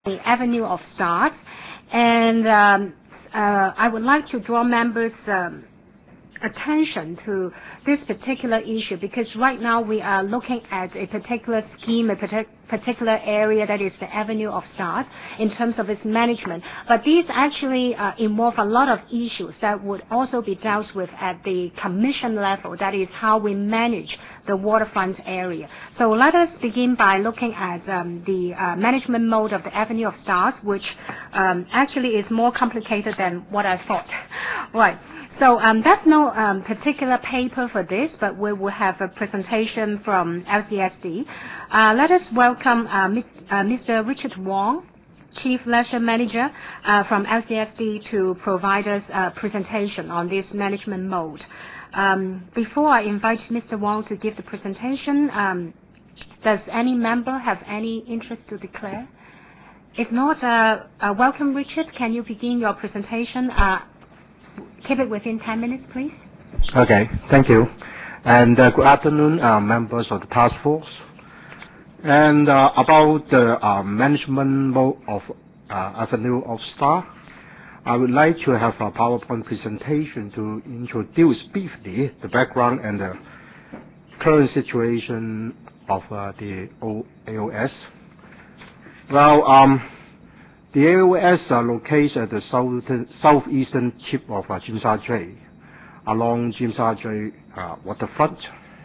the Avenue of Stars, and I would like to draw members' attention to this particular issue because right now we are looking at a particular scheme, a particular area that is the Avenue of Stars in terms of its management. But these actually involve a lot of issues that would also be dealt with at the commission level. That is how we manage the waterfront area. So let us begin by looking at the management mode of the Avenue of Stars, which actually is more complicated than what I thought. Right. So there's no particular paper for this, but we will have a presentation from LCSD. Let us welcome Mr. Richard Wong, Chief Leisure Manager from LCSD, to provide us a presentation on this management mode. Before I invite Mr. Wong to give the presentation, does any member have any interest to declare? If not, welcome, Richard. Can you begin your presentation? Keep it within 10 minutes, please. Okay, thank you. And good afternoon, members of the task force. And about the management mode of Avenue of Star, I would like to have a PowerPoint presentation to introduce briefly the background and the current situation of the AOS. Well, the AOS are located at the southeastern tip of Tsim Sha Tsui, along Tsim Sha Tsui waterfront.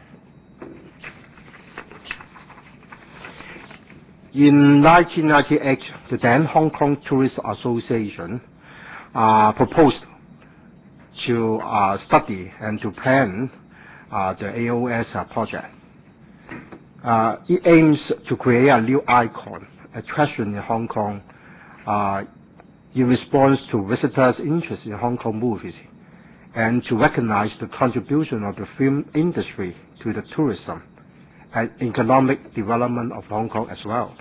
In 1998, the then Hong Kong Tourist Association proposed to study and to plan the AOS project. It aims to create a new icon, attraction in Hong Kong, in response to visitors' interest in Hong Kong movies, and to recognize the contribution of the film industry to the tourism and economic development of Hong Kong as well.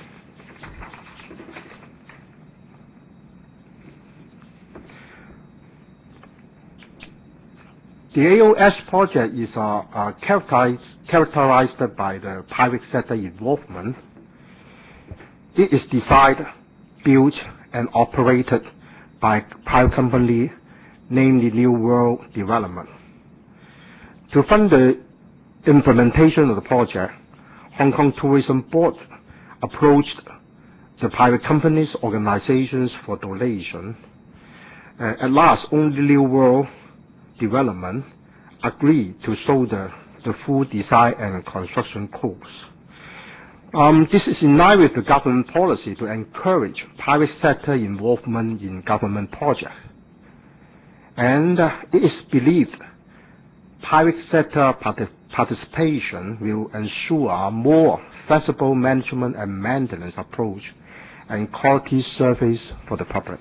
The AOS project is characterized by the private sector involvement. It is designed, built, and operated by private company, namely New World Development. To fund the implementation of the project, Hong Kong Tourism Board approached the private companies' organizations for donation. At last, only New World Development agreed to shoulder the full design and construction costs. This is in line with the government policy to encourage private sector involvement in government projects. And it is believed private sector participation will ensure a more flexible management and maintenance approach and quality service for the public.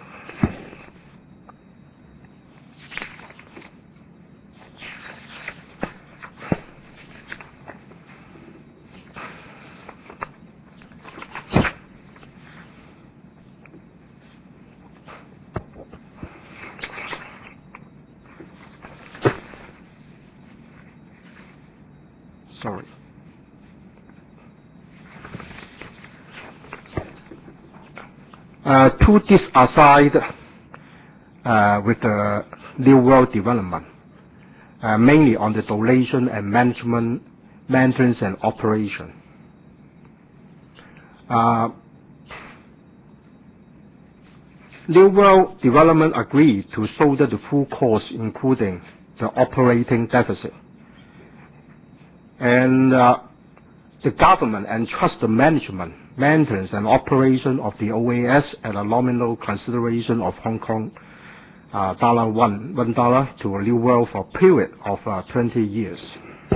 Sorry. To this aside, with the New World Development, mainly on the donation and management, maintenance and operation. New World Development agreed to shoulder the full cost, including the operating deficit. And the government entrusts the management, maintenance, and operation of the OAS at a nominal consideration of Hong Kong $1 to New World for a period of 20 years.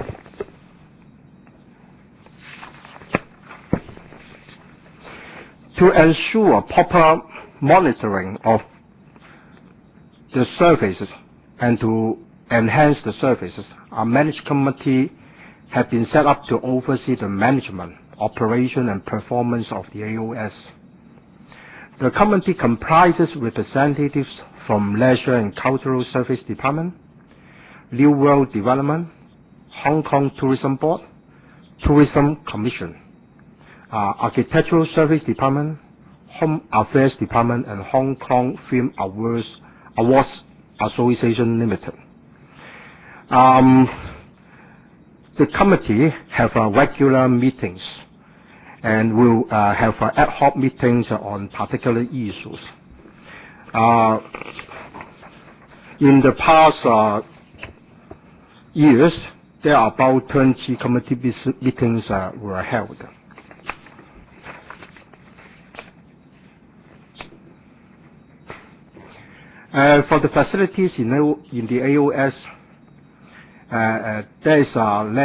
To ensure proper monitoring of the services and to enhance the services, a management committee have been set up to oversee the management, operation, and performance of the AOS. The committee comprises representatives from Leisure and Cultural Service Department, New World Development, Hong Kong Tourism Board, Tourism Commission, Architectural Service Department, Home Affairs Department and Hong Kong Film Awards Association Limited. The committee have regular meetings and will have ad hoc meetings on particular issues. In the past years, there are about 20 committee meetings were held. For the facilities in the AOS, there is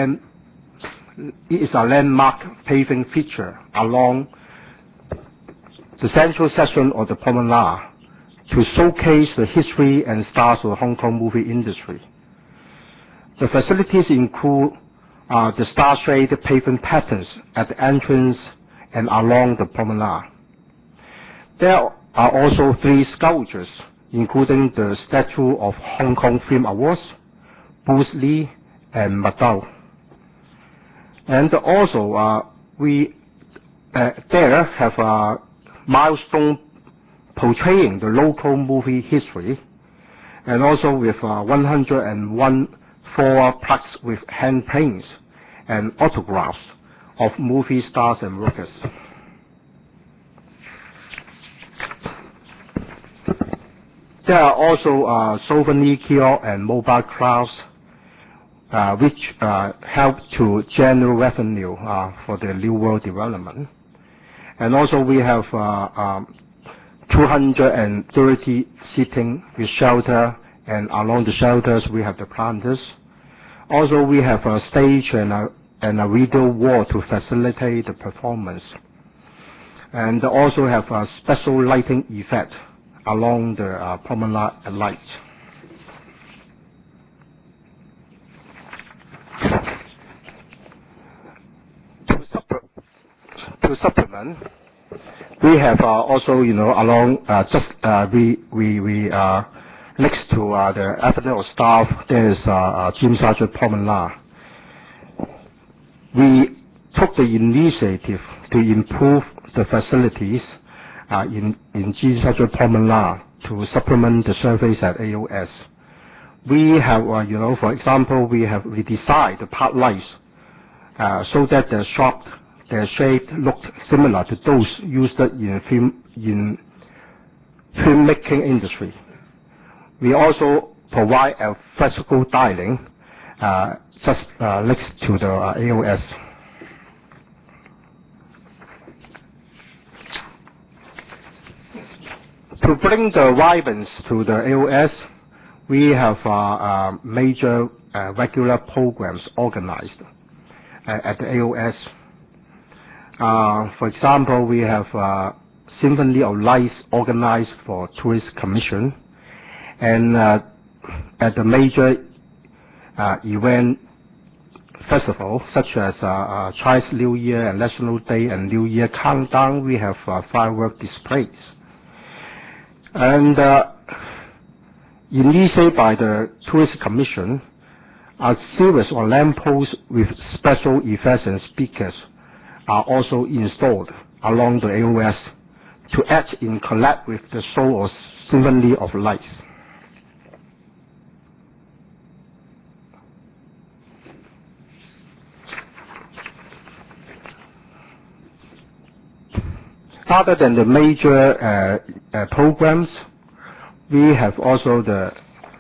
a landmark paving feature along the central section of the promenade to showcase the history and stars of the Hong Kong movie industry. The facilities include the star-shaped pavement patterns at the entrance and along the promenade. There are also 3 sculptures, including the statue of Hong Kong Film Awards, Bruce Lee, and Madao. And also, we there have a milestone portraying the local movie history, and also with 101 floor plaques with handprints and autographs of movie stars and workers. There are also souvenir kiosks and mobile crafts, which help to generate revenue for the New World development. And also we have 230 seating with shelter, and along the shelters we have the planters. Also we have a stage and a video wall to facilitate the performance. And also have a special lighting effect along the promenade light. To supplement, we have also, along just next to the Avenue of Staff, there is Tsim Sha Tsui Promenade. We took the initiative to improve the facilities in Tsim Sha Tsui Promenade to supplement the surface at AOS. We have, for example, we have redesigned the park lights so that their shape looked similar to those used in filmmaking industry. We also provide a flexible dining just next to the AOS. To bring the vibrancy to the AOS, we have major regular programs organized at the AOS. For example, we have Symphony of Lights organized for Tourist Commission, and at the major event festival such as Chinese New Year and National Day and New Year Countdown, we have firework displays. And initiated by the Tourist Commission, a series of lampposts with special effects and speakers are also installed along the AOS to act in collab with the show of Symphony of Lights. Other than the major programs, we have also the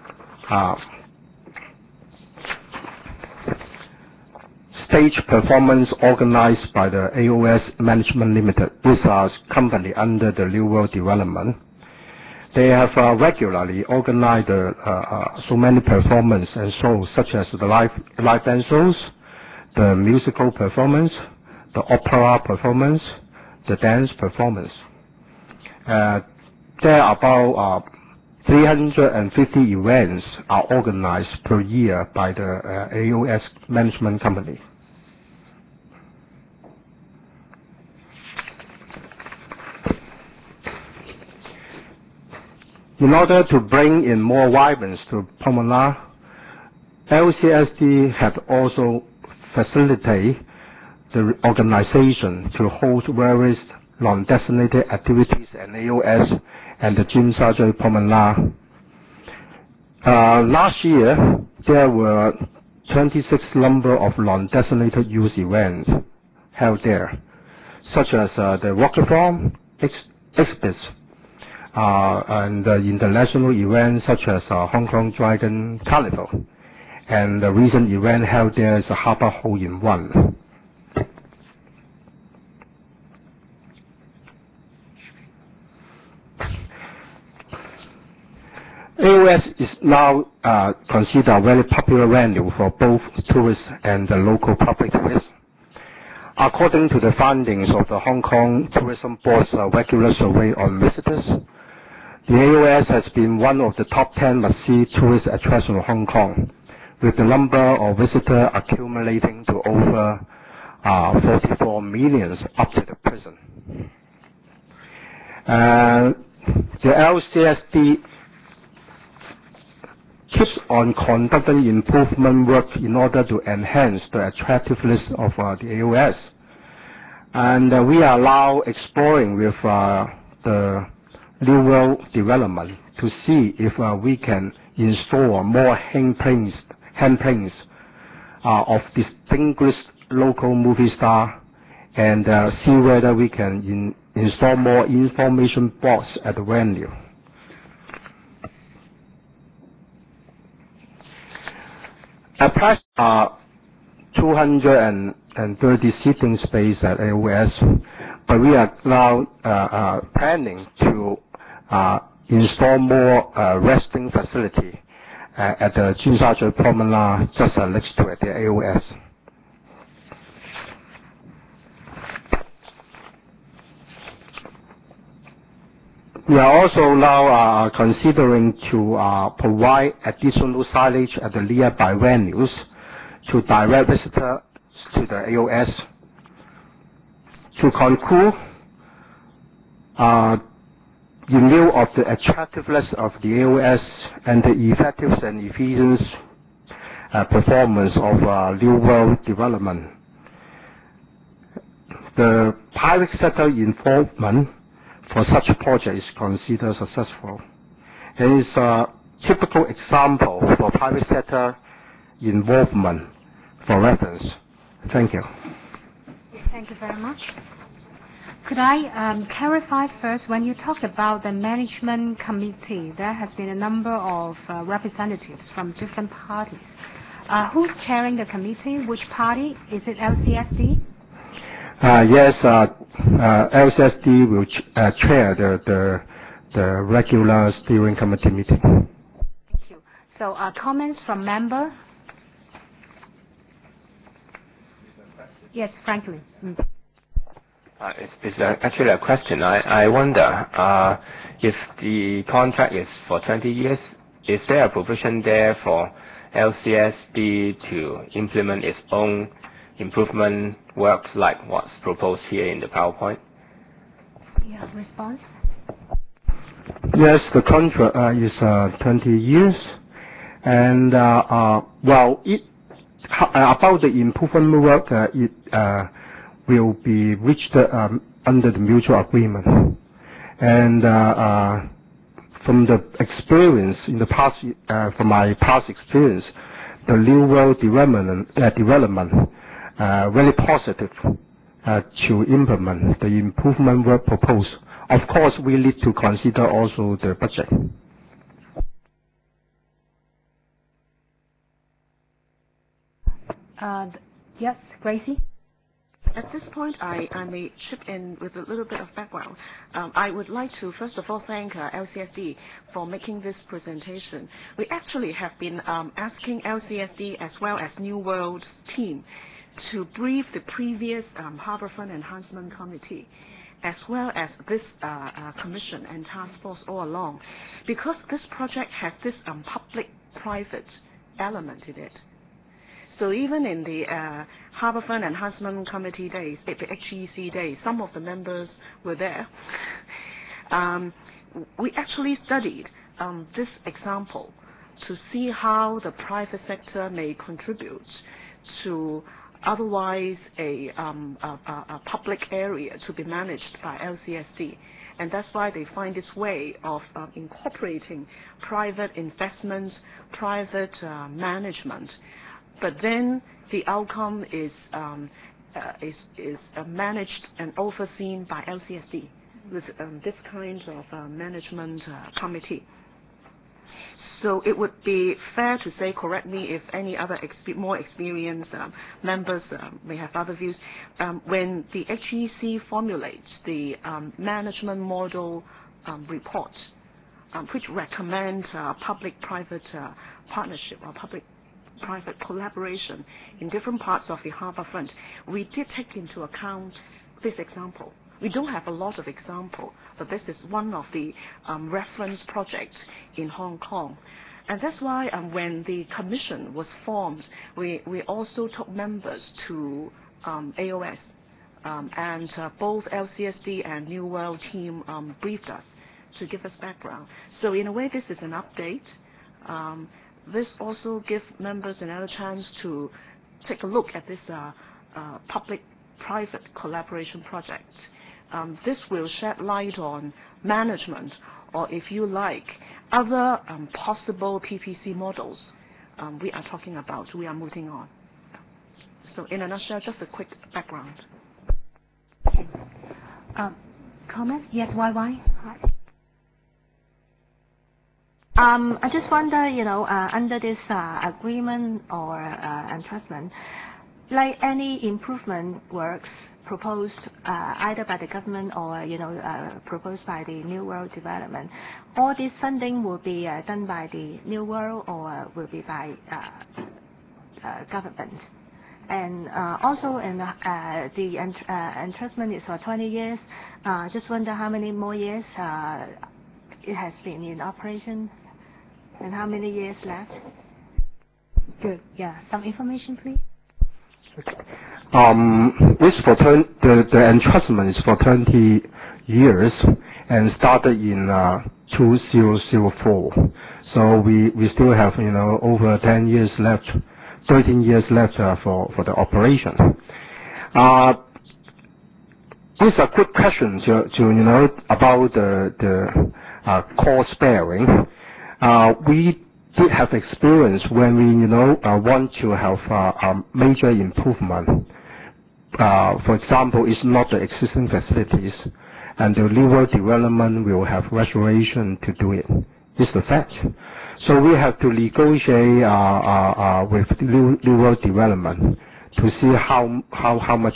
stage performance organized by the AOS Management Limited. This is a company under the New World Development. They have regularly organized so many performances and shows, such as the live band shows, the musical performance, the opera performance, the dance performance. There are about 350 events are organized per year by the AOS Management Company. In order to bring in more vibrancy to promenade, LCSD had also facilitated the organization to hold various non-designated activities and AOS and the Tsim Sha Tsui Promenade. Last year, there were 26 number of non-designated use events held there, such as the Walkathon, exhibits, and international events such as Hong Kong Dragon Carnival, and the recent event held there is the Harbour Hole-in-One. AOS is now considered a very popular venue for both tourists and the local public tourists. According to the findings of the Hong Kong Tourism Board's regular survey on visitors, the AOS has been one of the top 10 must-see tourist attractions of Hong Kong, with the number of visitors accumulating to over 44 million up to the present. The LCSD keeps on conducting improvement work in order to enhance the attractiveness of the AOS. And we are now exploring with the New World development to see if we can install more handprints of distinguished local movie star, and see whether we can install more information boards at the venue. Approximately 230 seating space at AOS, but we are now planning to install more resting facility at the Tsim Sha Tsui Promenade just next to the AOS. We are also now considering to provide additional signage at the nearby venues to direct visitors to the AOS. To conclude, in view of the attractiveness of the AOS and the effective and efficient performance of New World development, the private sector involvement for such a project is considered successful. It is a typical example for private sector involvement for reference. Thank you. Thank you very much. Could I clarify first, when you talk about the management committee, there has been a number of representatives from different parties. Who's chairing the committee? Which party? Is it LCSD? Yes, LCSD will chair the regular steering committee meeting. Thank you. So comments from member? Yes, Franklin. It's actually a question. I wonder if the contract is for 20 years, is there a provision there for LCSD to implement its own improvement works like what's proposed here in the PowerPoint? Yeah, response? Yes, the contract is 20 years. And, well, about the improvement work, it will be reached under the mutual agreement. And from the experience in the past, from my past experience, the New World development very positive to implement the improvement work proposed. Of course, we need to consider also the budget. Yes, Gracie? At this point, I may chip in with a little bit of background. I would like to, first of all, thank LCSD for making this presentation. We actually have been asking LCSD as well as New World's team to brief the previous Harbourfront Enhancement Committee, as well as this commission and task force all along, because this project has this public-private element in it. So even in the Harbourfront Enhancement Committee days, the HEC days, some of the members were there. We actually studied this example to see how the private sector may contribute to otherwise a public area to be managed by LCSD. And that's why they find this way of incorporating private investment, private management. But then the outcome is managed and overseen by LCSD with this kind of management committee. So it would be fair to say, correct me if any other more experienced members may have other views, when the HEC formulates the management model report, which recommend public-private partnership or public-private collaboration in different parts of the harbour front, we did take into account this example. We don't have a lot of examples, but this is one of the reference projects in Hong Kong. And that's why when the commission was formed, we also took members to AOS. And both LCSD and New World team briefed us to give us background. So in a way, this is an update. This also gives members another chance to take a look at this public-private collaboration project. This will shed light on management, or if you like, other possible PPC models we are talking about, we are moving on. So in a nutshell, just a quick background. Comments? Yes, YY? I just wonder, under this agreement or entrustment, like any improvement works proposed either by the government or proposed by the New World Development, all this funding will be done by the New World or will be by government. And also in the entrustment is for 20 years. Just wonder how many more years it has been in operation and how many years left. Good. Yeah. Some information, please. This for the entrustment is for 20 years and started in 2004. So we still have over 10 years left, 13 years left for the operation. This is a good question to about the cost bearing. We did have experience when we want to have a major improvement. For example, it's not the existing facilities, and the New World Development will have restoration to do it. It's the fact. So we have to negotiate with the New World Development to see how much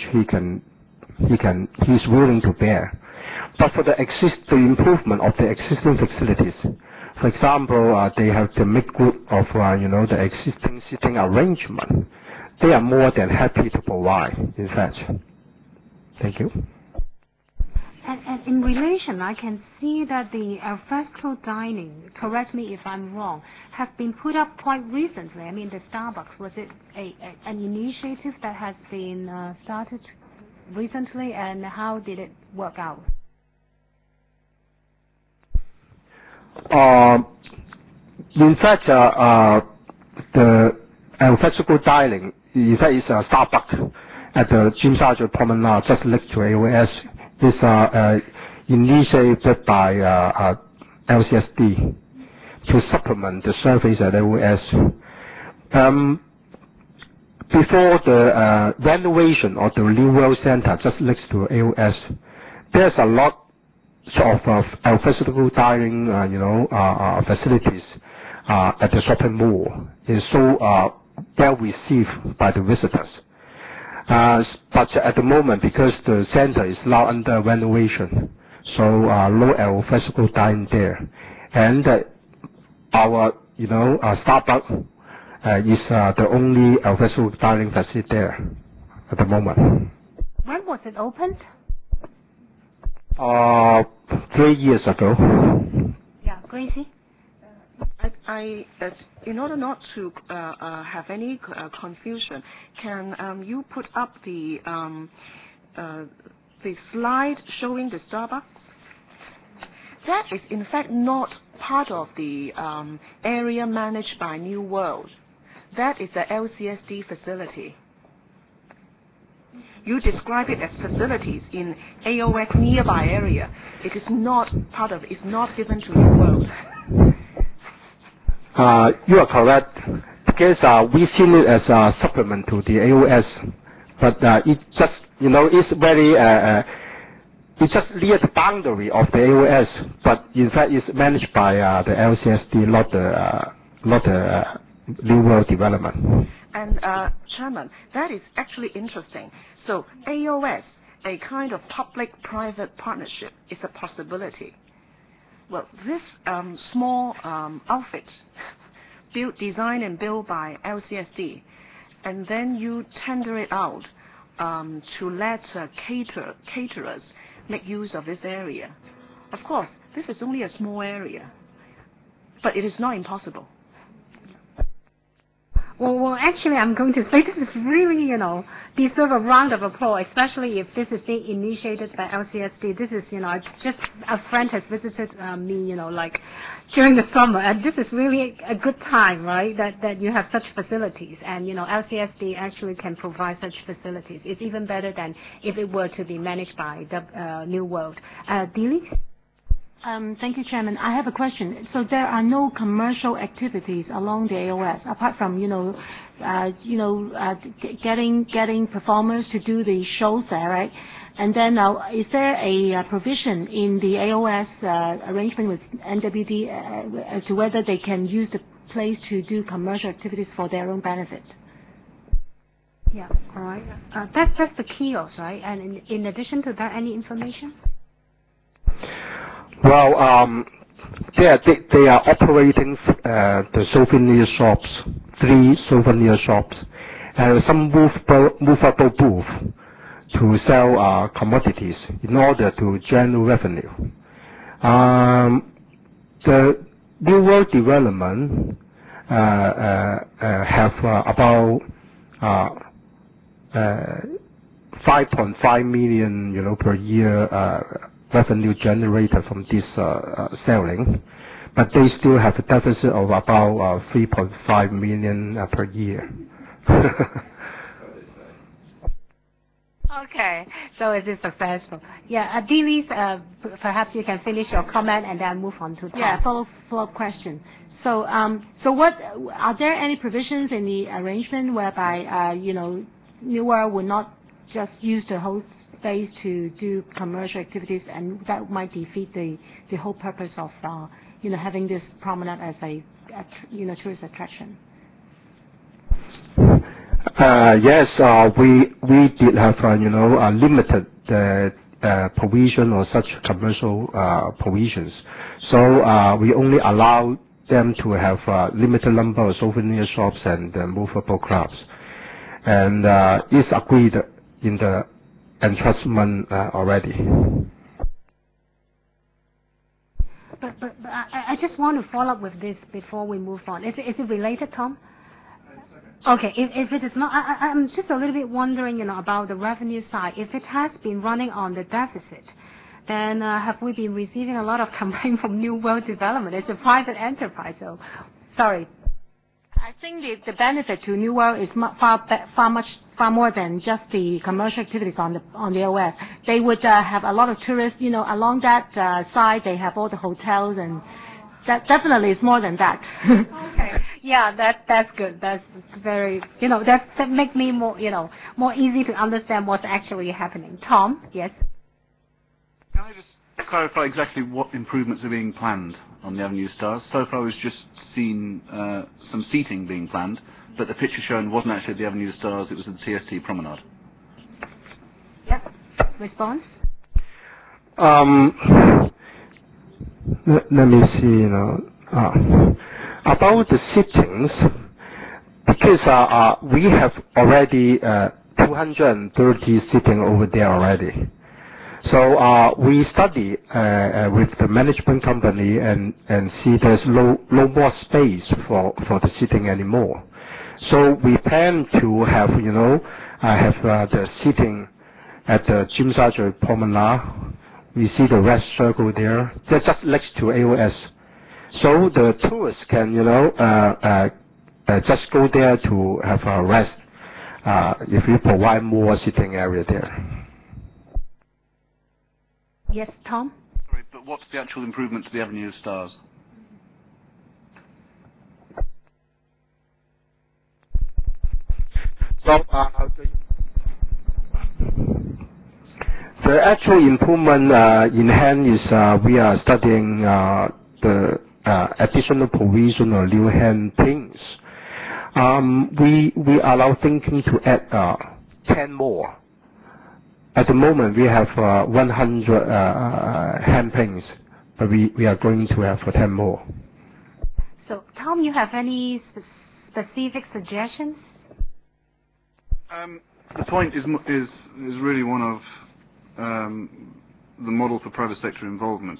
he's willing to bear. But for the improvement of the existing facilities, for example, they have to make good of the existing seating arrangement. They are more than happy to provide, in fact. Thank you. And in relation, I can see that the alfresco dining, correct me if I'm wrong, have been put up quite recently. I mean, the Starbucks, was it an initiative that has been started recently, and how did it work out? In fact, the alfresco dining, in fact, is a Starbucks at the Tsim Sha Tsui Promenade, just next to AOS. It's initiated by LCSD to supplement the service at AOS. Before the renovation of the New World Center, just next to AOS, there's a lot of alfresco dining, facilities at the shopping mall. It's so well received by the visitors. But at the moment, because the center is now under renovation, so no alfresco dining there. And our Starbucks is the only alfresco dining facility there at the moment. When was it opened? 3 years ago. Yeah, Gracie? In order not to have any confusion, can you put up the slide showing the Starbucks? That is in fact not part of the area managed by New World. That is the LCSD facility. you describe it as facilities in AOS nearby area. It is not part of it. It's not given to New World. You are correct, because we see it as a supplement to the AOS, but it just, it's very, it's just near the boundary of the AOS, but in fact it's managed by the LCSD, not the New World Development. And Chairman, that is actually interesting. So AOS, a kind of public-private partnership, is a possibility. Well, this small outfit, designed and built by LCSD, and then you tender it out to let caterers make use of this area. Of course, this is only a small area, but it is not impossible. Well, actually, I'm going to say this is really, deserve a round of applause, especially if this is being initiated by LCSD. This is, just a friend has visited me, like during the summer, and this is really a good time, right? That you have such facilities, and LCSD actually can provide such facilities. It's even better than if it were to be managed by the New World. Delis? Thank you, Chairman. I have a question. So there are no commercial activities along the AOS apart from, getting performers to do the shows there, right? And then is there a provision in the AOS arrangement with NWD as to whether they can use the place to do commercial activities for their own benefit? Yeah, all right. That's the kiosk, right? And in addition to that, any information? Well, they are operating the souvenir shops, 3 souvenir shops, and some movable booth to sell commodities in order to generate revenue. The New World Development have about 5.5 million, per year revenue generated from this selling, but they still have a deficit of about 3.5 million per year. Okay, so is it successful? Yeah, Delis, perhaps you can finish your comment and then move on to Tom. Yeah, follow-up question. So, what are there any provisions in the arrangement whereby New World would not just use the whole space to do commercial activities, and that might defeat the whole purpose of having this promenade as a tourist attraction? Yes, we did have a limited provision or such commercial provisions. So we only allow them to have a limited number of souvenir shops and movable crafts, and it's agreed in the entrustment already. But I just want to follow up with this before we move on. Is it related, Tom? Okay, if it is not, I'm just a little bit wondering, about the revenue side. If it has been running on the deficit, then have we been receiving a lot of complaint from New World Development? It's a private enterprise, so sorry. I think the benefit to New World is far more than just the commercial activities on the AOS. They would have a lot of tourists, along that side. They have all the hotels, and that definitely is more than that. Okay, yeah, that's good. That's very, that make me more easy to understand what's actually happening. Tom, yes. Can I just clarify exactly what improvements are being planned on the Avenue Stars? So far, we've just seen some seating being planned, but the picture shown wasn't actually the Avenue Stars, it was the TST Promenade. Yep. Response? Let me see, about the sittings, because we have already 230 sitting over there already. So we study with the management company and see there's no more space for the sitting anymore. So we plan to have have the sitting at the Tsim Sha Tsui Promenade. We see the rest circle there. They're just next to AOS. So the tourists can just go there to have a rest if we provide more sitting area there. Yes, Tom? Sorry, but what's the actual improvement to the Avenue of Stars? So the actual improvement in hand is we are studying the additional provision of new hand pins. We are now thinking to add 10 more. At the moment, we have 100 hand pins, but we are going to have 10 more. So, Tom, you have any specific suggestions? The point is really one of the model for private sector involvement.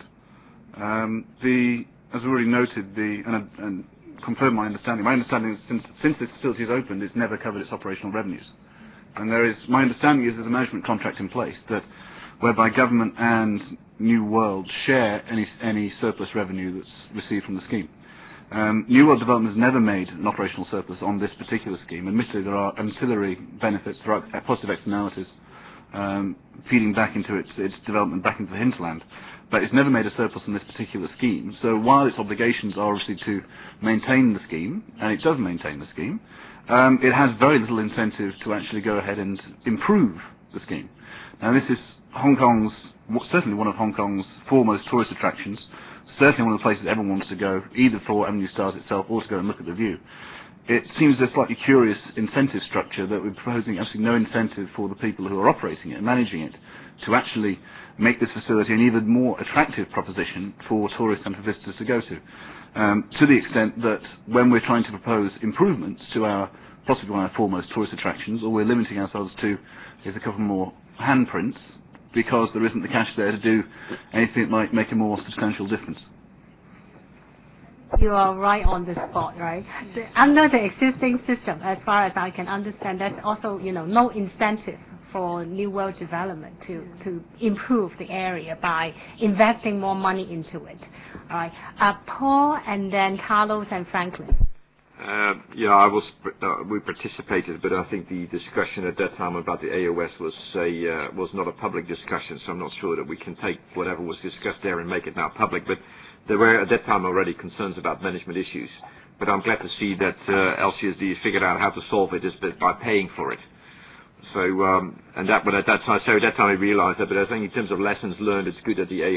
As already noted, and confirm my understanding. My understanding is since this facility has opened, it's never covered its operational revenues. And my understanding is there's a management contract in place whereby government and New World share any surplus revenue that's received from the scheme. New World Development has never made an operational surplus on this particular scheme. Admittedly, there are ancillary benefits, there are positive externalities feeding back into its development back into the hinterland. But it's never made a surplus on this particular scheme. So while its obligations are obviously to maintain the scheme, and it does maintain the scheme, it has very little incentive to actually go ahead and improve the scheme. Now this is certainly one of Hong Kong's foremost tourist attractions, certainly one of the places everyone wants to go, either for Avenue Stars itself or to go and look at the view. It seems a slightly curious incentive structure that we're proposing absolutely no incentive for the people who are operating it and managing it to actually make this facility an even more attractive proposition for tourists and for visitors to go to the extent that when we're trying to propose improvements to possibly one of our foremost tourist attractions, all we're limiting ourselves to is a couple more handprints because there isn't the cash there to do anything that might make a more substantial difference. You are right on the spot, right? Under the existing system, as far as I can understand, there's also, no incentive for New World Development to improve the area by investing more money into it. All right. Paul, and then Carlos and Franklin. We participated, but I think the discussion at that time about the AOS was not a public discussion, so I'm not sure that we can take whatever was discussed there and make it now public. But there were at that time already concerns about management issues. But I'm glad to see that LCSD figured out how to solve it is by paying for it. So at that time I realized that. But I think in terms of lessons learned, it's good that the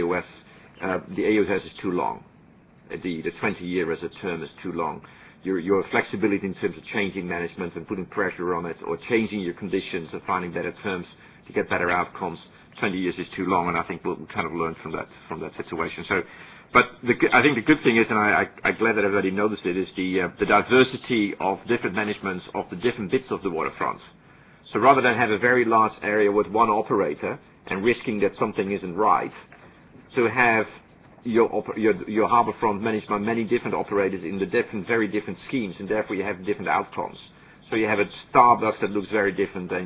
AOS is too long. The 20-year as a term is too long. Your flexibility in terms of changing management and putting pressure on it, or changing your conditions and finding better terms to get better outcomes, 20 years is too long, and I think we'll kind of learn from that situation. So, but I think the good thing is, and I'm glad that everybody noticed it, is the diversity of different managements of the different bits of the waterfront. So rather than have a very large area with one operator and risking that something isn't right, to have your harbourfront managed by many different operators in the very different schemes, and therefore you have different outcomes. So you have a Starbucks that looks very different than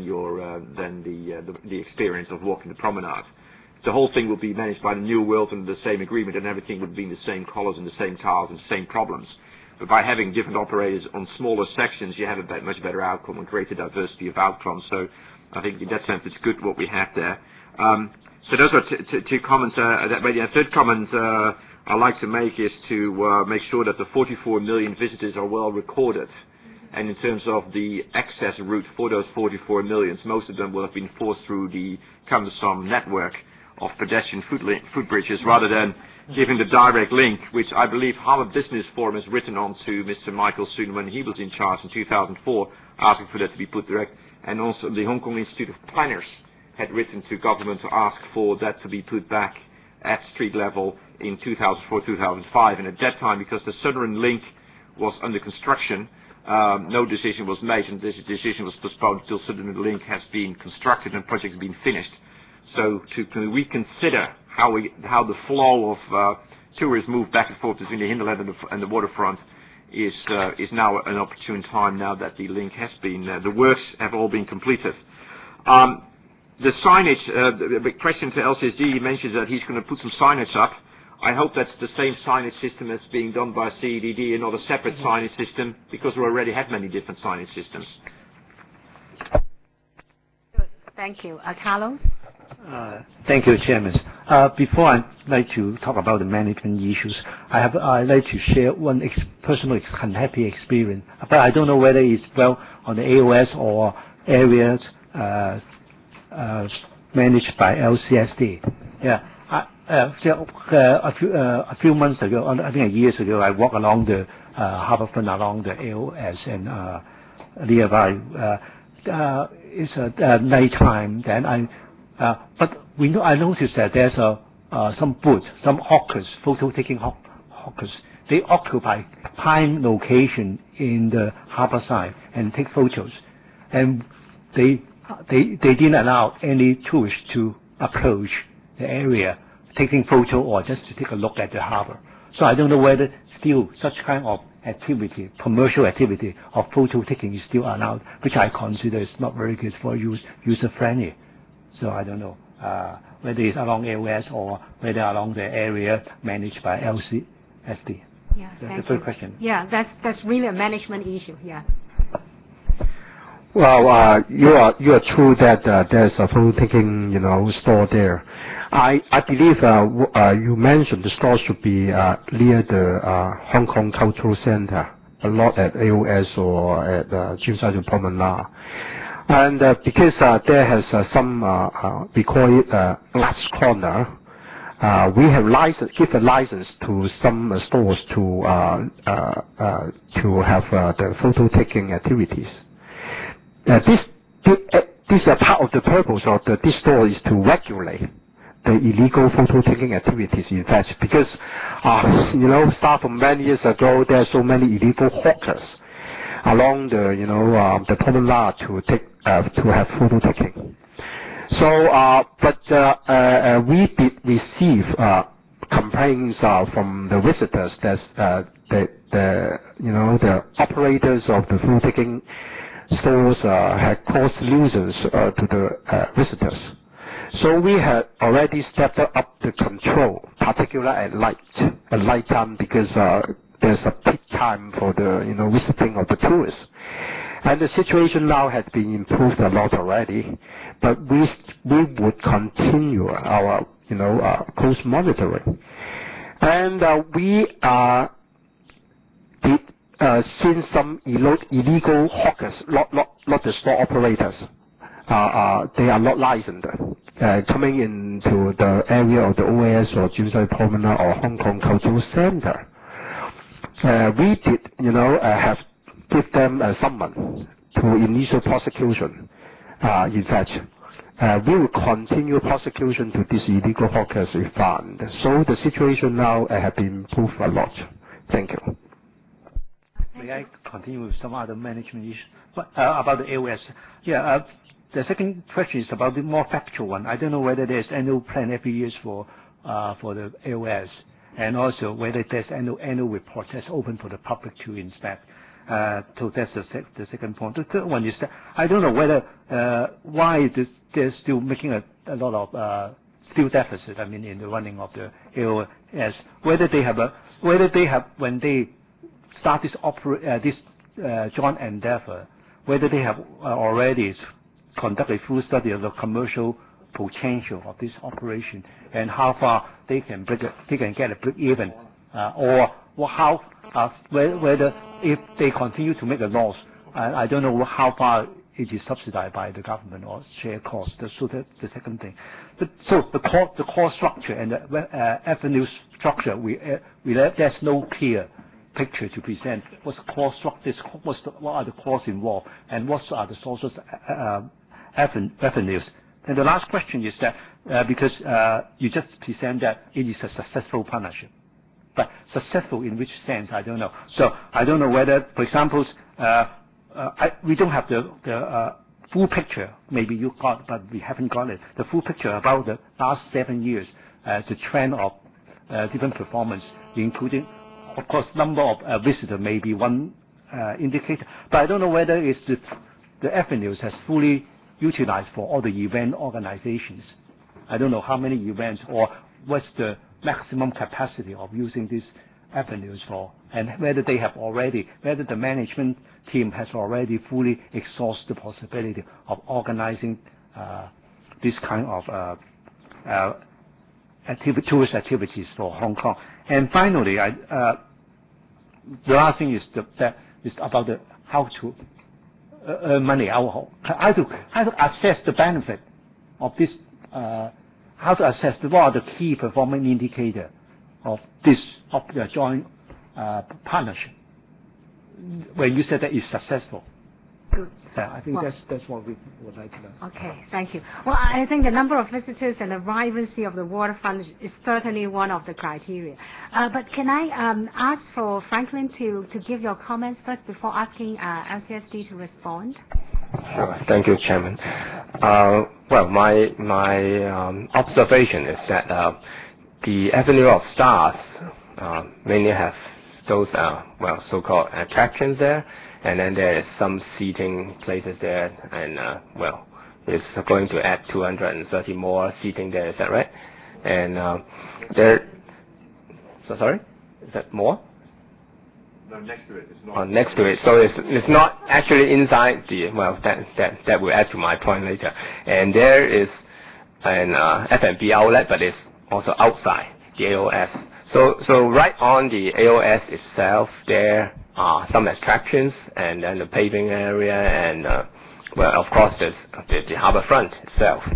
the experience of walking the promenade. The whole thing will be managed by the New World under the same agreement, and everything would be in the same colours and the same tiles and the same problems. But by having different operators on smaller sections, you have a much better outcome and greater diversity of outcomes. So I think in that sense it's good what we have there. So those are two comments. The third comment I'd like to make is to make sure that the 44 million visitors are well recorded. And in terms of the access route for those 44 millions, most of them will have been forced through the Kam Sam network of pedestrian footbridges, rather than giving the direct link, which I believe Harvard Business Forum has written on to Mr. Michael Soon when he was in charge in 2004, asking for that to be put direct. And also the Hong Kong Institute of Planners had written to government to ask for that to be put back at street level in 2004-2005. And at that time, because the Southern Link was under construction, no decision was made, and this decision was postponed until Southern Link has been constructed and project has been finished. So to reconsider how the flow of tourists move back and forth between the hinterland and the waterfront is now an opportune time, now that the link has been, the works have all been completed. The signage, the question to LCSD, he mentions that he's going to put some signage up. I hope that's the same signage system as being done by CEDD and not a separate signage system, because we already have many different signage systems. Thank you. Carlos? Thank you, Chairman. Before I'd like to talk about the management issues, I'd like to share one personal unhappy experience, but I don't know whether it's on the AOS or areas managed by LCSD. Yeah. A few months ago, I think years ago, I walked along the harbourfront along the AOS and nearby. It's night time. Then but I noticed that there's some booths, some hawkers, photo-taking hawkers. They occupy prime location in the harbour side and take photos, and they didn't allow any tourists to approach the area, taking photo or just to take a look at the harbour. So I don't know whether still such kind of activity, commercial activity of photo taking is still allowed, which I consider is not very good for user friendly. So I don't know whether it's along AOS or whether along the area managed by LCSD. Yeah, That's thank the first you. question. Yeah, that's really a management issue. Yeah. Well, you are true that there's a photo-taking, store there. I believe you mentioned the store should be near the Hong Kong Cultural Center, a lot at AOS or at Tsim Sha Tsui Promenade. And because there has some, we call it glass corner, we have give a license to some stores to have the photo-taking activities. This is a part of the purpose of this store is to regulate the illegal photo-taking activities. In fact, because start from many years ago, there are so many illegal hawkers along the the promenade to have photo-taking. So, but we did receive complaints from the visitors that the operators of the photo-taking stores had caused nuisance to the visitors. So we had already stepped up the control, particularly at night time, because there's a peak time for the visiting of the tourists. And the situation now has been improved a lot already, but we would continue our close monitoring. And we did seen some illegal hawkers, not the store operators. They are not licensed, coming into the area of the OAS or Tsim Sha Tsui Promenade or Hong Kong Cultural Center. We did, have give them a summons to initial prosecution. In fact, we will continue prosecution to these illegal hawkers we found. So the situation now has been improved a lot. Thank you. May I continue with some other management issues? About the AOS. Yeah, the second question is about the more factual one. I don't know whether there's annual plan every year for the AOS, and also whether there's annual report that's open for the public to inspect. So that's the second point. The third one is that I don't know whether why they're still making a lot of still deficit. I mean, in the running of the AOS, whether they have when they start this joint endeavor, whether they have already conducted a full study of the commercial potential of this operation and how far they can get a break even, or whether if they continue to make a loss, I don't know how far it is subsidized by the government or share cost. So that's the second thing. So the cost structure and the revenue structure, there's no clear picture to present. What's the cost structure? What are the costs involved, and what are the sources of revenues? And the last question is that because you just present that it is a successful partnership, but successful in which sense, I don't know. So I don't know whether, for example, we don't have the full picture. Maybe you got, but we haven't got it. The full picture about the last 7 years, the trend of different performance, including, of course, number of visitors may be one indicator, but I don't know whether it's the revenues has fully utilized for all the event organizations. I don't know how many events or what's the maximum capacity of using these avenues for, and whether the management team has already fully exhausted the possibility of organizing this kind of tourist activities for Hong Kong. And finally, the last thing is about how to earn money, how to assess the benefit of this, how to assess what are the key performance indicator of the joint partnership when you said that it's successful. Good. I think that's what we would like to know. Okay, thank you. Well, I think the number of visitors and the vibrancy of the waterfront is certainly one of the criteria. But can I ask for Franklin to give your comments first before asking LCSD to respond? Sure. Thank you, Chairman. Well, my observation is that the Avenue of Stars mainly have those so-called attractions there, and then there is some seating places there, and it's going to add 230 more seating there. Is that right? And sorry, is that more? No, next to it. It's not. Next to it. So it's not actually inside the, that will add to my point later. And there is an F&B outlet, but it's also outside the AOS. So right on the AOS itself, there are some attractions, and then the paving area, and of course there's the harbour front itself.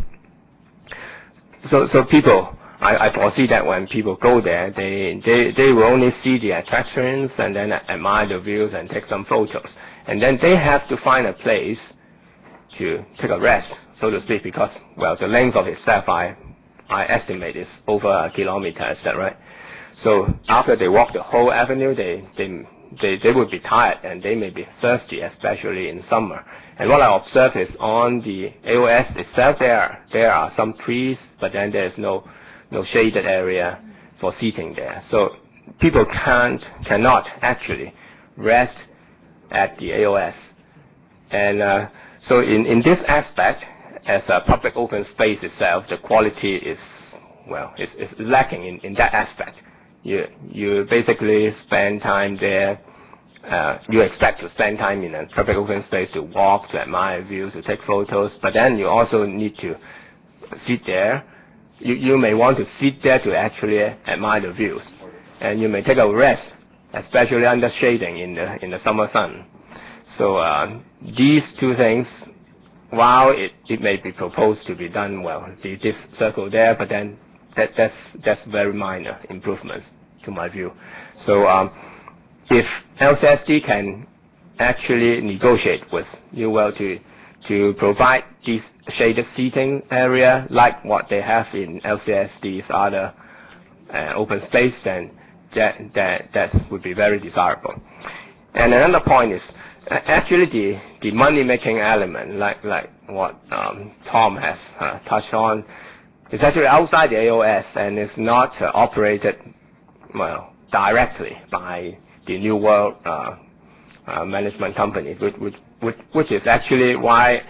So people, I foresee that when people go there, they will only see the attractions and then admire the views and take some photos, and then they have to find a place to take a rest, so to speak, because the length of itself I estimate is over a kilometer. Is that right? So after they walk the whole avenue, they would be tired, and they may be thirsty, especially in summer. And what I observe is on the AOS itself, there are some trees, but then there's no shaded area for seating there. So people cannot actually rest at the AOS. And so in this aspect, as a public open space itself, the quality is lacking in that aspect. You basically spend time there. You expect to spend time in a public open space to walk, to admire views, to take photos, but then you also need to sit there. You may want to sit there to actually admire the views, and you may take a rest, especially under shading in the summer sun. So these two things, while it may be proposed to be done this circle there, but then that's very minor improvements to my view. So if LCSD can actually negotiate with New World to provide this shaded seating area like what they have in LCSD's other open space, then that would be very desirable. And another point is actually the money-making element, like what Tom has touched on, is actually outside the AOS, and it's not operated directly by the New World management company, which is actually why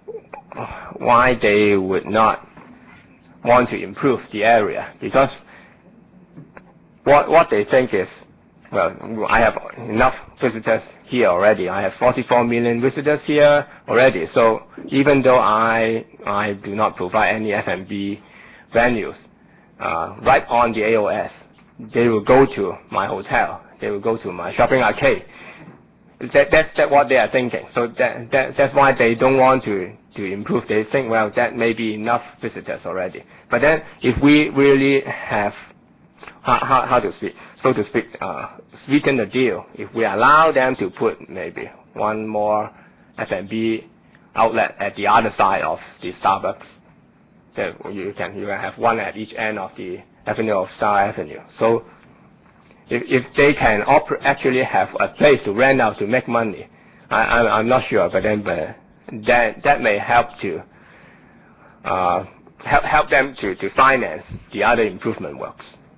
they would not want to improve the area, because what they think is, I have enough visitors here already. I have 44 million visitors here already. So even though I do not provide any F&B venues right on the AOS, they will go to my hotel. They will go to my shopping arcade. That's what they are thinking. So that's why they don't want to improve. They think, that may be enough visitors already. But then if we really have how to speak, so to speak, sweeten the deal, if we allow them to put maybe one more F&B outlet at the other side of the Starbucks, then you can have one at each end of the Avenue of Star Avenue. So if they can actually have a place to rent out to make money, I'm not sure, but then that may help to help them to finance the other improvement works.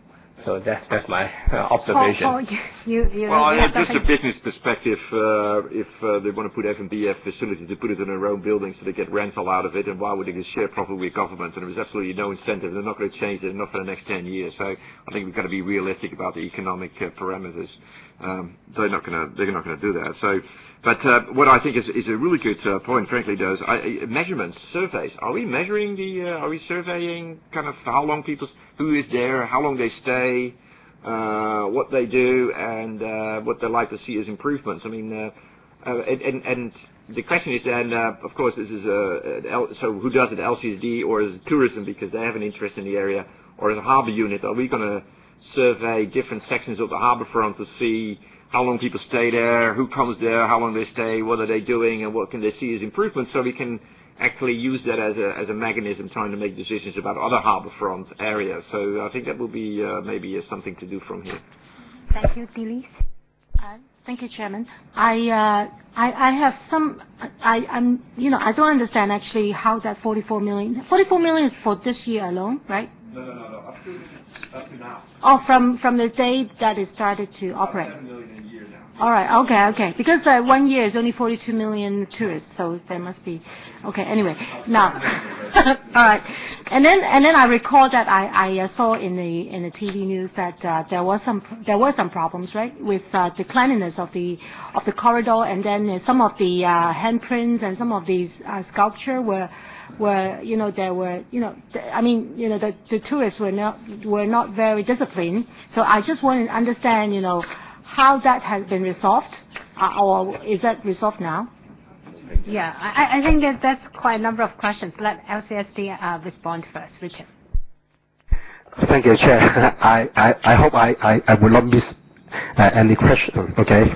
So that's my observation. Paul, you Well, have it's just a something- business perspective. If they want to put F&B facilities, they put it in their own building so they get rental out of it. And why would they share profit with government? And there was absolutely no incentive. They're not going to change it, not for the next 10 years. So I think we've got to be realistic about the economic parameters. They're not going to do that. So, but what I think is a really good point, frankly, does measurements, surveys. Are we measuring are we surveying kind of how long who is there, how long they stay, what they do, and what they like to see as improvements? I mean, and the question is then, of course, this is so who does it, LCSD or is it tourism because they have an interest in the area, or is it harbour unit? Are we going to survey different sections of the harbour front to see how long people stay there, who comes there, how long they stay, what are they doing, and what can they see as improvements, so we can actually use that as a mechanism trying to make decisions about other harbourfront areas. So I think that will be maybe something to do from here. Thank you, Delise. Thank you, Chairman. I have some. I don't understand actually how that 44 million. 44 million is for this year alone, right? No. Up to now. Oh, from the date that it started to operate. 7 million a year now. All right. Okay. Because 1 year is only 42 million tourists, so there must be. Okay. Anyway, now. All right. And then I recall that I saw in the TV news that there were some problems, right, with the cleanliness of the corridor, and then some of the handprints and some of these sculpture were there were the tourists were not very disciplined. So I just want to understand how that has been resolved, or is that resolved now? Yeah, I think that's quite a number of questions. Let LCSD respond first. Richard. Thank you, Chair. I hope I will not miss any question. Okay.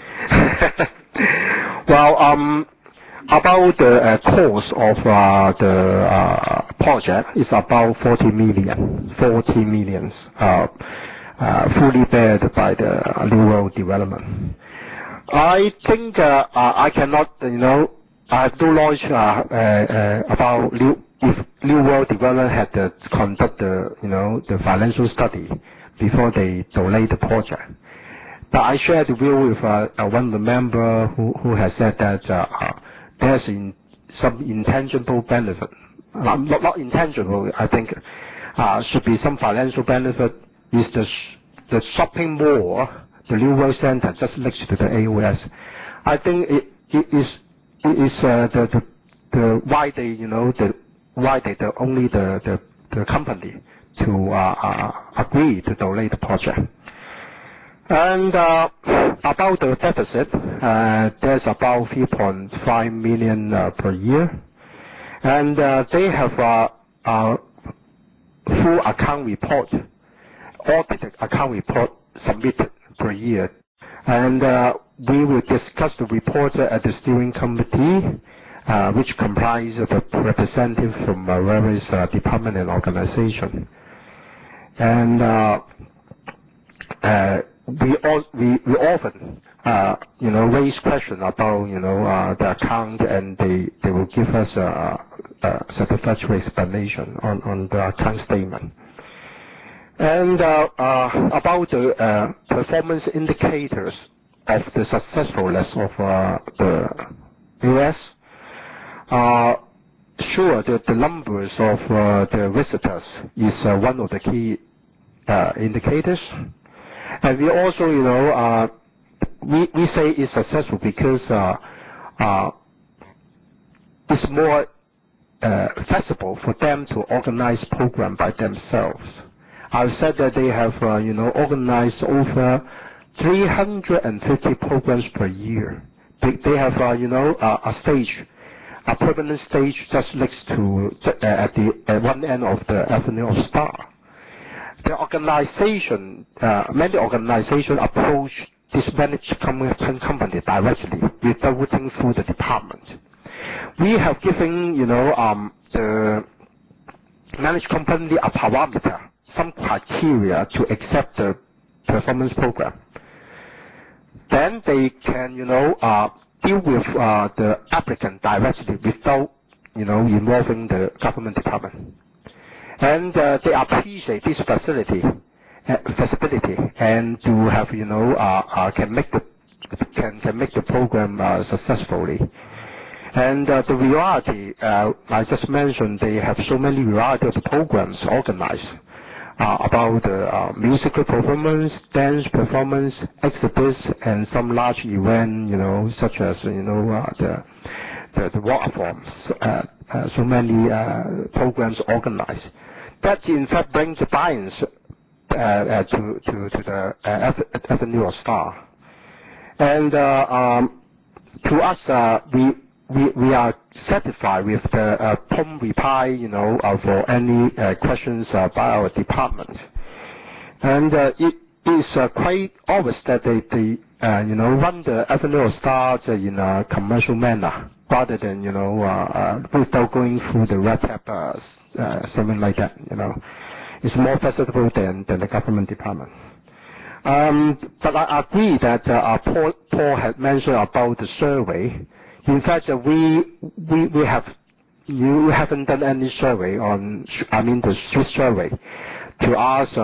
Well, about the cost of the project is about 40 million. 40 million, fully bared by the New World Development. I think I cannot, I have no knowledge about if New World Development had to conduct the financial study before they delay the project. But I share the view with one of the member who has said that there's some intangible benefit. Not intangible, I think should be some financial benefit is the shopping mall, the New World Center just next to the AOS. I think it is the why they only the company to agree to delay the project. And about the deficit, there's about 3.5 million per year, and they have a full account report, audited account report submitted per year, and we will discuss the report at the steering committee, which comprises of the representative from various department and organization. And we often raise question about the account, and they will give us a satisfactory explanation on the account statement. And about the performance indicators of the successfulness of the US, sure, the numbers of the visitors is one of the key indicators. And we also, we say it's successful because it's more feasible for them to organize program by themselves. I've said that they have, organized over 350 programs per year. They have, a stage, a permanent stage just next to at one end of the Avenue of Star. The organization, many organizations approach this managed company directly without working through the department. We have given, the managed company a parameter, some criteria to accept the performance program. Then they can, deal with the applicant directly without, involving the government department. And they appreciate this facility, feasibility and to have, can make the program successfully. And the reality, I just mentioned, they have so many variety of programs organized about musical performance, dance performance, exhibits, and some large event, such as, the water forms. So many programs organized. That, in fact, brings the buy-ins to the Avenue of Star. And to us, we are satisfied with the prompt reply, for any questions by our department. And it is quite obvious that they run the Avenue of Stars in a commercial manner rather than, without going through the red tape, something like that, It's more feasible than the government department. But I agree that Paul had mentioned about the survey. In fact, you haven't done any survey the Swiss survey to ask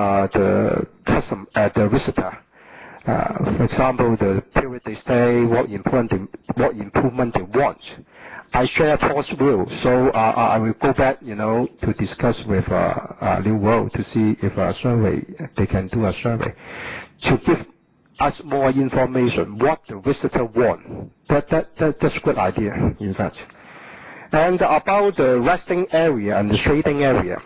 the visitor. For example, the period they stay, what improvement they want. I share Paul's view, so I will go back, to discuss with New World to see if they can do a survey to give us more information what the visitor want. That's a good idea, in fact. And about the resting area and the shading area,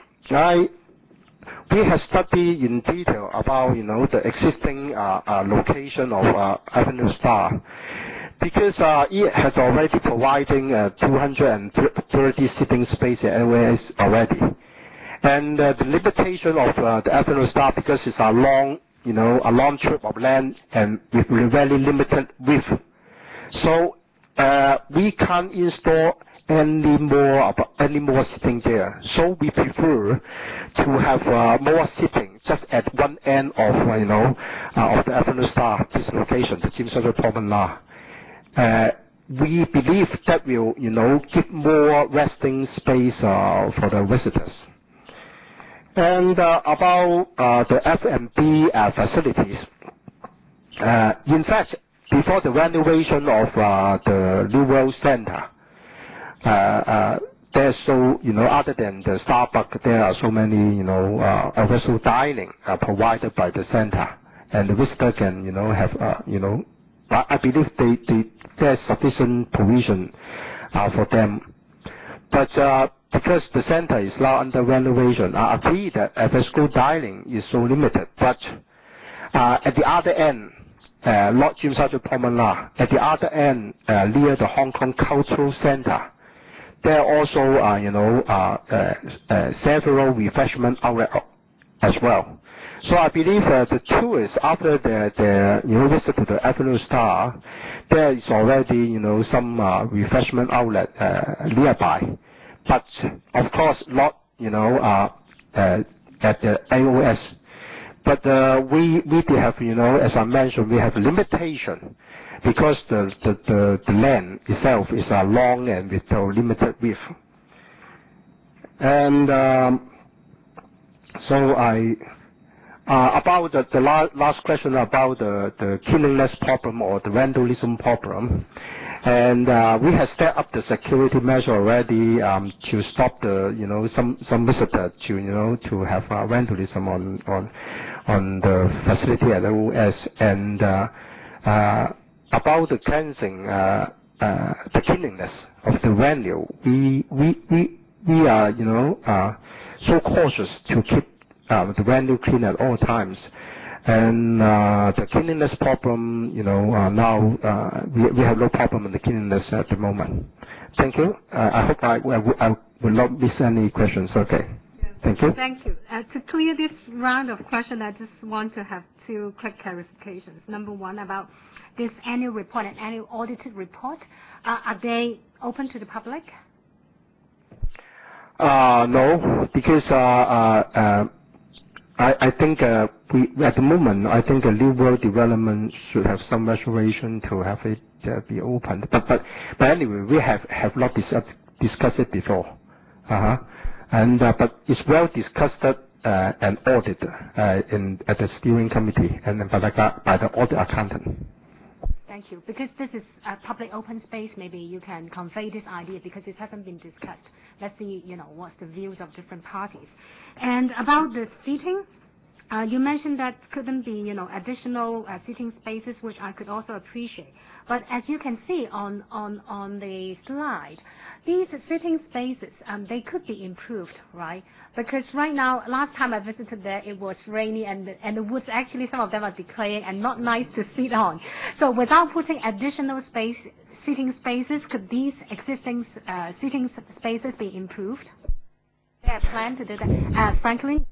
we have studied in detail about, the existing location of Avenue Star, because it has already providing 230 sitting space at LAS already. And the limitation of the Avenue Star, because it's a long trip of land and with very limited width. So we can't install any more sitting there. So we prefer to have more sitting just at one end of of the Avenue Star, this location, the Tsim Sha Tsui Promenade. We believe that will give more resting space for the visitors. And about the F&B facilities, in fact, before the renovation of the New World Center, there's so, other than the Starbucks, there are so many, universal dining provided by the center, and the visitor can, have, I believe there's sufficient provision for them. But because the center is now under renovation, I agree that alfresco dining is so limited. But at the other end, not Tsim Sha Tsui Promenade, at the other end, near the Hong Kong Cultural Center, there are also, several refreshment outlets as well. So I believe the tourists, after their visit to the Avenue Star, there is already, some refreshment outlet nearby. But of course, not, at the AOS. But we have, as I mentioned, we have limitation because the land itself is long and with a limited width. And so about the last question about the cleanliness problem or the vandalism problem, and we have stepped up the security measure already to stop the some visitors to have vandalism on the facility at OS. And about the cleansing, the cleanliness of the venue, we are so cautious to keep the venue clean at all times. And the cleanliness problem, now we have no problem in the cleanliness at the moment. Thank you. I hope I will not miss any questions. Okay. Thank you. Thank you. To clear this round of questions, I just want to have two quick clarifications. Number one, about this annual report and annual audited report. Are they open to the public? No, because I think at the moment, I think the New World Development should have some reservation to have it be opened. But anyway, we have not discussed it before. And but it's well discussed an audit at the steering committee and then by the audit accountant. Thank you. Because this is a public open space, maybe you can convey this idea because it hasn't been discussed. Let's see, what's the views of different parties. And about the seating, you mentioned that couldn't be, additional seating spaces, which I could also appreciate. But as you can see on the slide, these sitting spaces, they could be improved, right? Because right now, last time I visited there, it was rainy and the woods, actually, some of them are decaying and not nice to sit on. So without putting additional seating spaces, could these existing seating spaces be improved? Is there a plan to do that? Franklin?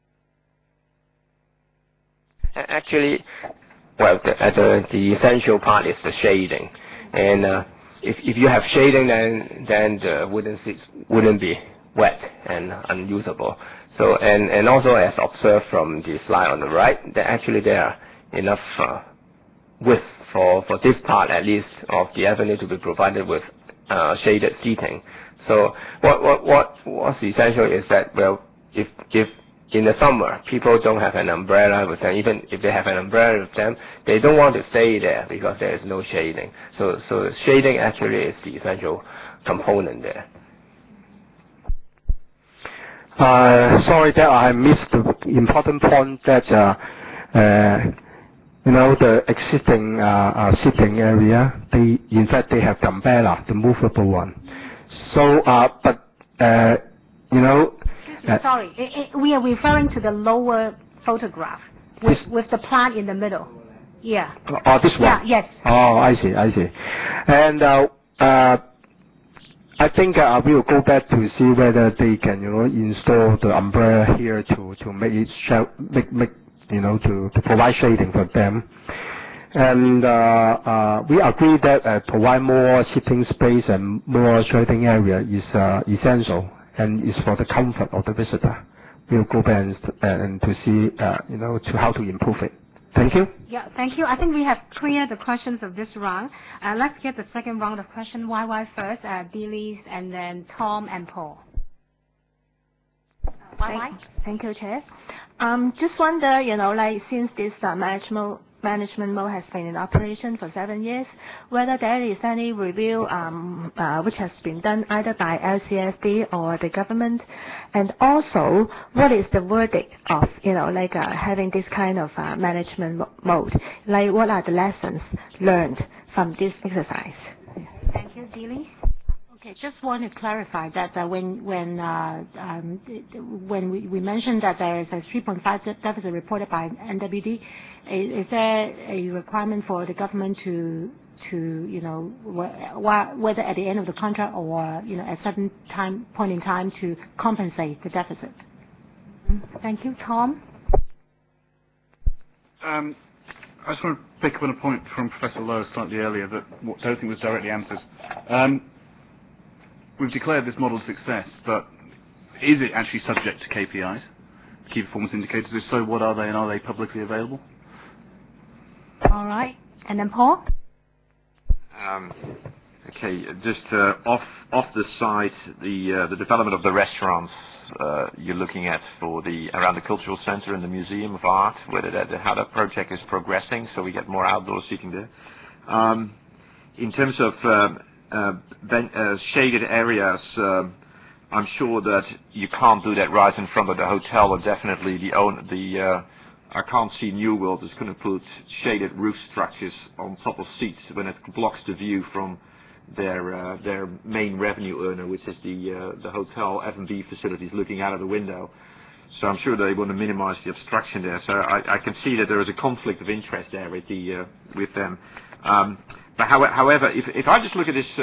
Actually, well, the essential part is the shading, and if you have shading, then the wooden seats wouldn't be wet and unusable. So and also as observed from the slide on the right, that actually there are enough width for this part at least of the avenue to be provided with shaded seating. So what's essential is that, well, if in the summer, people don't have an umbrella with them. Even if they have an umbrella with them, they don't want to stay there because there is no shading. So shading actually is the essential component there. Sorry that I missed the important point that, the existing sitting area, in fact, they have the umbrella, the movable one. So, Sorry, we are referring to the lower photograph with the plant in the middle. Yeah. Oh, this one? Yeah, yes. Oh, I see. And I think we will go back to see whether they can, install the umbrella here to make it to provide shading for them. And we agree that provide more sitting space and more shading area is essential and is for the comfort of the visitor. We'll go back and to see, to how to improve it. Thank you. Yeah, thank you. I think we have cleared the questions of this round. Let's get the second round of questions. YY first, Delise, and then Tom and Paul. YY? Thank you, Chair. Just wonder, since this management mode has been in operation for 7 years, whether there is any review which has been done either by LCSD or the government, and also what is the verdict of having this kind of management mode? Like what are the lessons learned from this exercise? Thank you, Delise. Okay, just want to clarify that when we mentioned that there is a 3.5 deficit reported by NWD, is there a requirement for the government to whether at the end of the contract or at a certain point in time to compensate the deficit? Thank you, Tom. I just want to pick up on a point from Professor Lowe slightly earlier that I don't think was directly answered. We've declared this model a success, but is it actually subject to KPIs, key performance indicators? If so, what are they, and are they publicly available? All right, and then Paul. Okay, just off the site, the development of the restaurants you're looking at for around the cultural center and the Museum of Art, how that project is progressing, so we get more outdoor seating there. In terms of shaded areas, I'm sure that you can't do that right in front of the hotel, or definitely I can't see New World is going to put shaded roof structures on top of seats when it blocks the view from their main revenue earner, which is the hotel F&B facilities looking out of the window. So I'm sure they want to minimize the obstruction there. So I can see that there is a conflict of interest there with them. But however, if I just look at this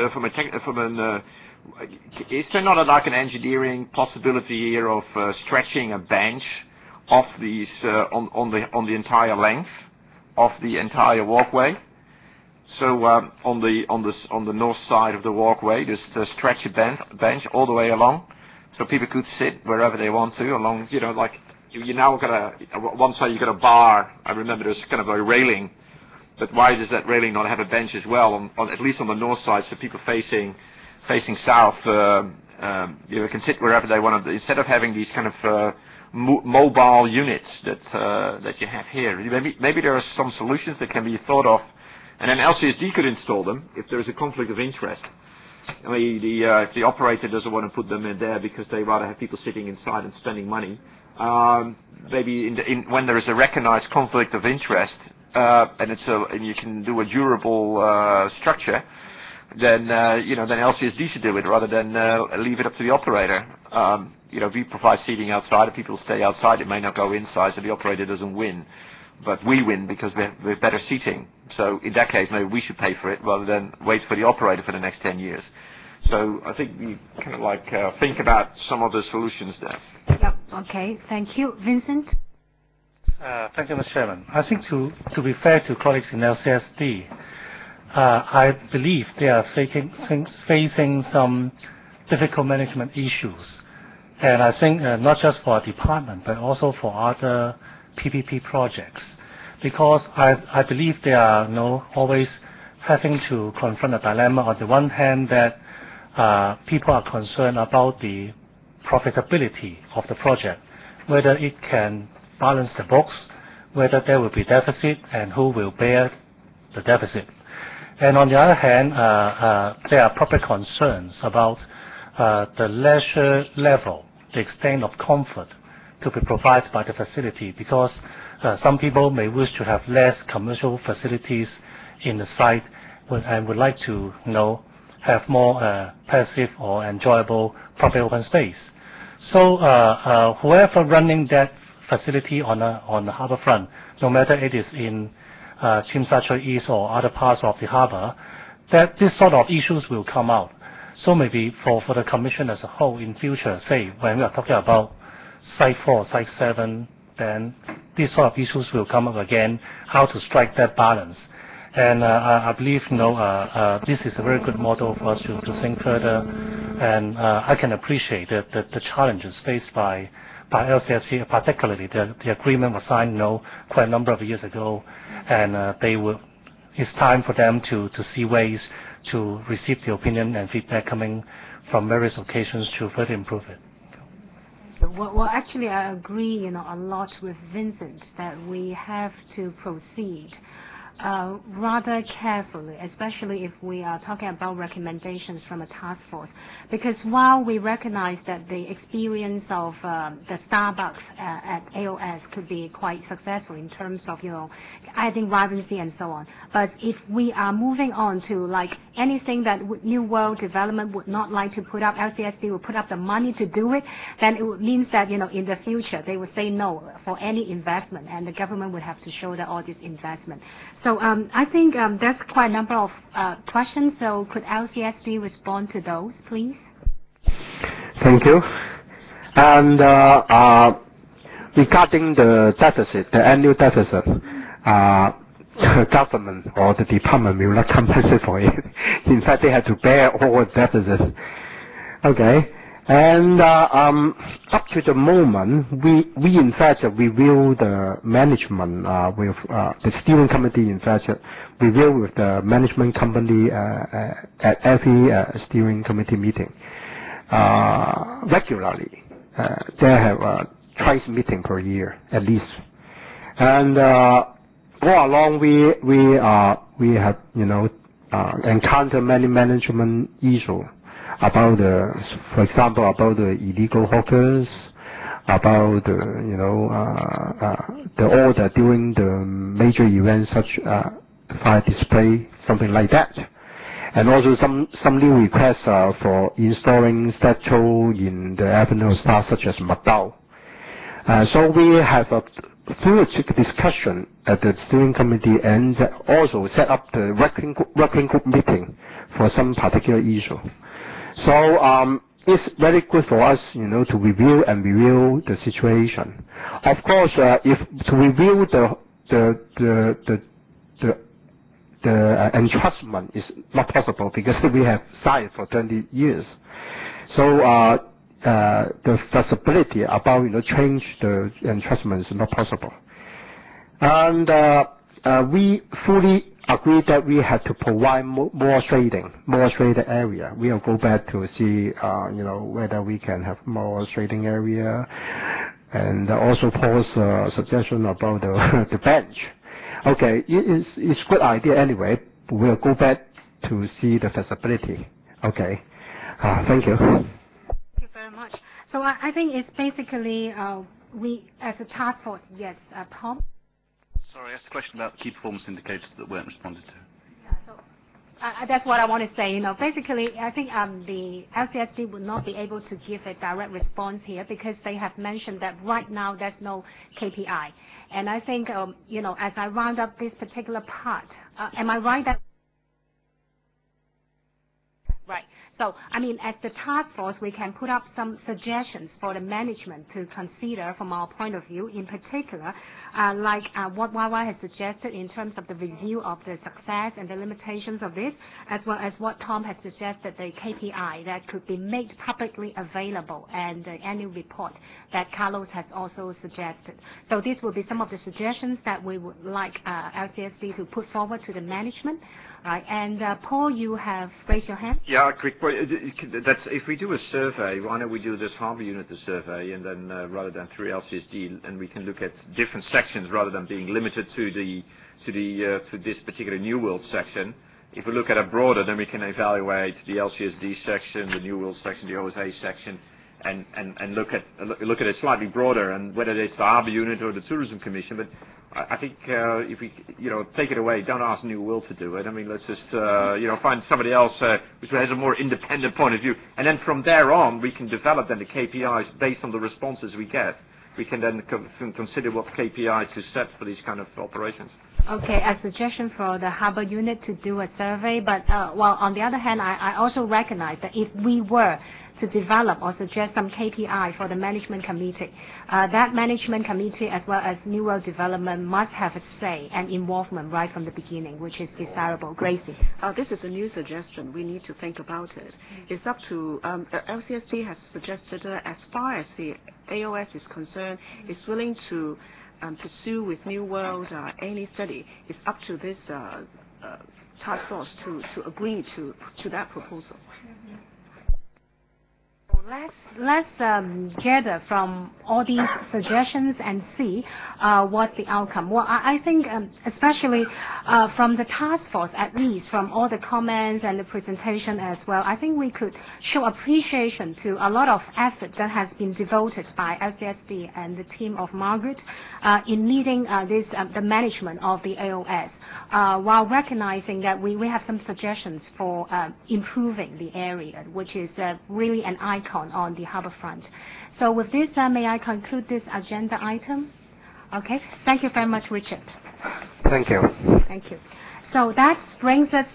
is there not like an engineering possibility here of stretching a bench off these on the entire length of the entire walkway? So on the north side of the walkway, just stretch a bench all the way along, so people could sit wherever they want to along. Like you now got one side you got a bar. I remember there's kind of a railing, but why does that railing not have a bench as well on at least on the north side, so people facing south can sit wherever they want to, instead of having these kind of mobile units that you have here. Maybe there are some solutions that can be thought of, and then LCSD could install them if there is a conflict of interest. I mean, if the operator doesn't want to put them in there because they rather have people sitting inside and spending money, maybe when there is a recognized conflict of interest, and you can do a durable structure, then then LCSD should do it rather than leave it up to the operator. If we provide seating outside, if people stay outside, it may not go inside, so the operator doesn't win. But we win because we have better seating. So in that case, maybe we should pay for it rather than wait for the operator for the next 10 years. So I think we kind of think about some of the solutions there. Yep. Okay. Thank you. Vincent? Thank you, Mr. Chairman. I think to be fair to colleagues in LCSD, I believe they are facing some difficult management issues. And I think not just for our department, but also for other PPP projects. Because I believe they are always having to confront a dilemma. On the one hand, that people are concerned about the profitability of the project, whether it can balance the books, whether there will be deficit, and who will bear the deficit. And on the other hand, there are proper concerns about the leisure level, the extent of comfort to be provided by the facility, because some people may wish to have less commercial facilities in the site and would like to have more passive or enjoyable public open space. So whoever running that facility on the harbor front, no matter it is in Tsim Sha Tsui East or other parts of the harbor, that this sort of issues will come out. So maybe for the Commission as a whole in future, say when we are talking about Site 4, Site 7, then these sort of issues will come up again, how to strike that balance. And I believe this is a very good model for us to think further. And I can appreciate the challenges faced by LCSD, particularly the agreement was signed quite a number of years ago, and it's time for them to see ways to receive the opinion and feedback coming from various occasions to further improve it. Well, actually, I agree, a lot with Vincent that we have to proceed rather carefully, especially if we are talking about recommendations from a task force. Because while we recognize that the experience of the Starbucks at AOS could be quite successful in terms of, adding vibrancy and so on. But if we are moving on to like anything that New World Development would not like to put up, LCSD will put up the money to do it, then it means that, in the future, they will say no for any investment, and the government would have to shoulder all this investment. So I think there's quite a number of questions. So could LCSD respond to those, please? Thank you. And regarding the deficit, the annual deficit, the government or the department will not compensate for it. In fact, they have to bear all the deficit. Okay. And up to the moment, we in fact review the management with the steering committee. In fact, review with the management company at every steering committee meeting regularly. They have twice meeting per year at least, and all along we have encountered many management issues. About for example, about the illegal hawkers, about the order during the major events such fire display, something like that, and also some new requests for installing statue in the Avenue of Stars such as Macau. So we have a thorough discussion at the steering committee and also set up the working group meeting for some particular issue. So it's very good for us, to review the situation. Of course, if to review the entrustment is not possible because we have signed for 20 years. So the flexibility about change the entrustment is not possible. And we fully agree that we have to provide more shaded area. We'll go back to see, whether we can have more shading area. and also Paul's suggestion about the bench. Okay, it's a good idea anyway. We'll go back to see the feasibility. Okay, thank you. Thank you very much. So I think it's basically we, as a task force, yes, Tom? Sorry, I asked a question about key performance indicators that weren't responded to. Yeah, so that's what I want to say. Basically, I think the LCSD would not be able to give a direct response here because they have mentioned that right now there's no KPI. And I think, as I round up this particular part, am I right that? Right. So, I mean, as the task force, we can put up some suggestions for the management to consider from our point of view, in particular, like what Wawa has suggested in terms of the review of the success and the limitations of this, as well as what Tom has suggested, the KPI that could be made publicly available and the annual report that Carlos has also suggested. So these will be some of the suggestions that we would like LCSD to put forward to the management. Right. And Paul, you have raised your hand. Yeah, quick point. That's if we do a survey, why don't we do this Harbour Unit the survey, and then rather than through LCSD, and we can look at different sections rather than being limited to this particular New World section. If we look at it broader, then we can evaluate the LCSD section, the New World section, the OSA section, and look at it slightly broader, and whether it's the Harbour Unit or the Tourism Commission. But I think if we take it away, don't ask New World to do it. I mean, let's just find somebody else which has a more independent point of view, and then from there on we can develop then the KPIs based on the responses we get. We can then consider what KPIs to set for these kind of operations. Okay, a suggestion for the Harbour Unit to do a survey, but well, on the other hand, I also recognize that if we were to develop or suggest some KPI for the management committee, that management committee as well as New World Development must have a say and involvement right from the beginning, which is desirable. Gracie. This is a new suggestion. We need to think about it. It's up to LCSD has suggested as far as the AOS is concerned, is willing to pursue with New World any study. It's up to this task force to agree to that proposal. Let's gather from all these suggestions and see what's the outcome. Well, I think especially from the task force, at least from all the comments and the presentation as well, I think we could show appreciation to a lot of effort that has been devoted by LCSD and the team of Margaret in leading the management of the AOS, while recognizing that we have some suggestions for improving the area, which is really an icon on the harbour front. So with this, may I conclude this agenda item? Okay. Thank you very much, Richard. Thank you. Thank you. So that brings us